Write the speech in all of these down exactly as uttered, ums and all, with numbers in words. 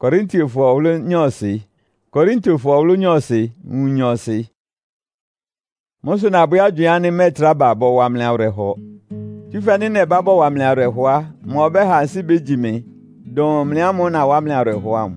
Korintiofo owlu nyosi. Korintiofo owlu nyosi, nyosi. Musu na buya duyani metra babo wamle awreho. Tifani ne babo wamle awrehoa, mwobe hansi bejime, don mliamu na wamle awrehoa.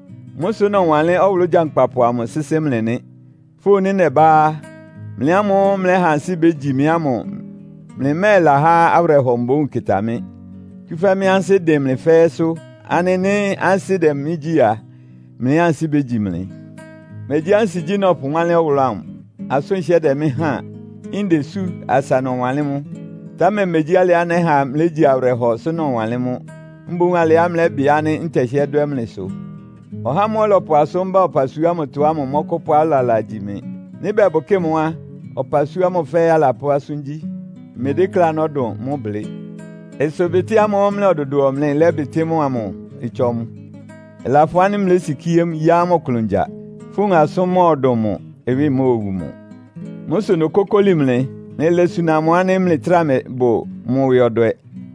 Musu no wale owlu jankpapo amu sisemlene. Funi ne ba, mliamu mle hansi bejime amu, mle mela ha awreho mbo nkitame. Tifami ansi dem le fesu, anene ansi dem mijia, mle ansi bejimle. Meji ansi jinopu wale owlamu. Asun shede mi ha inde su asano walimu tame meji ale ane ha mleji awreho suno walimu mbu ale amle biane ntehye dwemle so oha molo po asomba opasua mutua mo mokopo alala jime ni bebo kemwa opasua mo fe ala po asunji medekla no do mo ble esobeti amo omle ododo omle lebeti mo amo ichom elafwani mle sikiem ya mo kulunja funga somo odomo ewi mo ogumo Musu no kokolimle ne lesu na mwane mle trame bo mu yodwe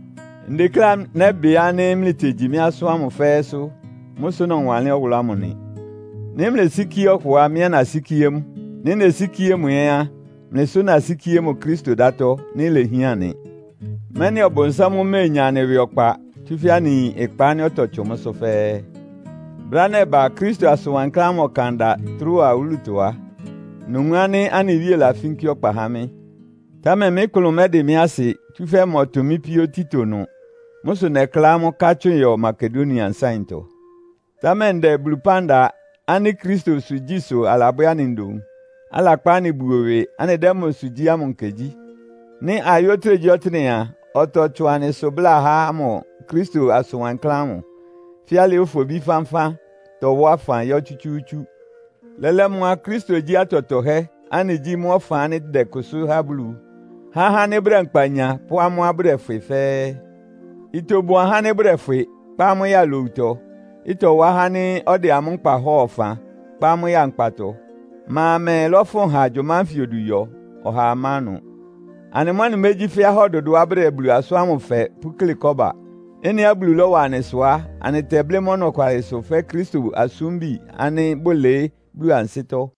ndekla ne bia ne mle tejimi aso amu feso musu no wale owulamuni ne mle sikio kwa mia na sikiem ne ne sikiem ya mle so na sikiem Kristo dato ne le hiane mani obonsamu menya ne wiokpa tufiani ekpa ne otochomo so fe brane ba Kristo aswankla mo kanda trua ulutoa Nungane ani wie la finki okpa hame. Tame me kulumede miasi tufe motomi pio tito no. Musu ne klamo kacho yo Macedonian sainto. Tame nde blupanda ani Kristo sujiso alaboya nindo. Ala kwani buwewe ani demo suji amunkeji. Ni ayotre jotne ya oto chwane sobla ha amo Kristo asuwan klamo. Fiale ufobi fanfa to wafan yo chuchuchu. Lele mwa Kristo ji atotohe, ani ji mwa fani de kusu hablu. Ha ha ne brenkpanya, po amwa brefe fe. Ito bua ha ne brefe, pa mu ya louto. Ito wa ha ni ode amungpa hofa, pa mu ya nkpato. Ma me lofon ha joman fiodu yo, oha amanu. Ani mwani meji fia hododo abre blu aso amu fe, pukli koba. Eni ablu lo wa aneswa, ani teble mono kwa eso fe Kristo asumbi, ani bole, Blu ansito